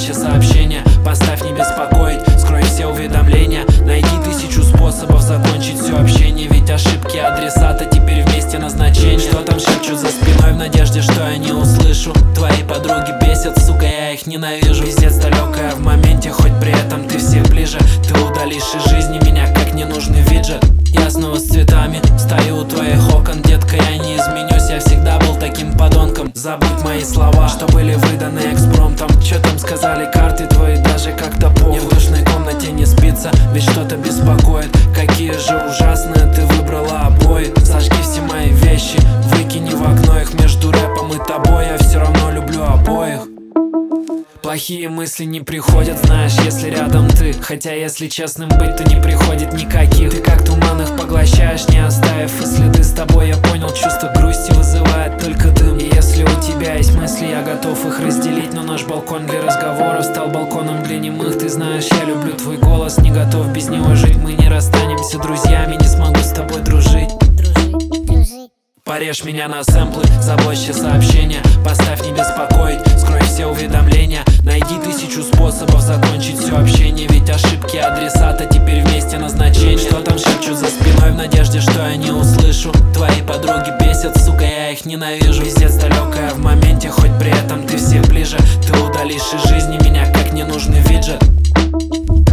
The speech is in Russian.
Заблочь сообщения, поставь не беспокоить, скрой все уведомления. Найди 1000 способов закончить все общение, ведь ошибки адресата теперь вместе назначения. Что там шепчут за спиной в надежде, что я не услышу? Твои подруги бесят, сука, я их ненавижу. Пиздец далекая в моменте, хоть при этом ты всех ближе. Ты удалишь из жизни меня, как ненужный виджет. Я снова с цветами стою у твоих окон. Детка, я не изменюсь, я всегда был таким подонком. Забудь мои слова, что были выданы экспромтом. Чё там сказали карты твои, даже как-то похуй. Мне в душной комнате не спится, ведь что-то беспокоит. Какие же ужасные ты выбрала обои. Сожги все мои вещи, выкини в окно их. Между рэпом и тобой я все равно люблю обоих. Плохие мысли не приходят, знаешь, если рядом ты. Хотя, если честным быть, то не приходит никаких. Ты как туман их поглощаешь, не оставив и следы. С тобой я понял, чувство грусти вызывает только дым. И если у тебя есть мысли, я готов их разделить. Но наш балкон для разговоров стал балконом для немых. Ты знаешь, я люблю твой голос, не готов без него жить. Мы не расстанемся друзьями, не смогу с тобой дружить. Порежь меня на сэмплы, заблочь все сообщения, поставь не беспокоить, скрой все уведомления. Найди 1000 способов закончить все общение, ведь ошибки адресата теперь вместе назначения. Что там шепчут за спиной в надежде, что я не услышу? Твои подруги бесят, сука, я их ненавижу. Пиздец далекая в моменте, хоть при этом ты всех ближе. Ты удалишь из жизни меня, как ненужный виджет.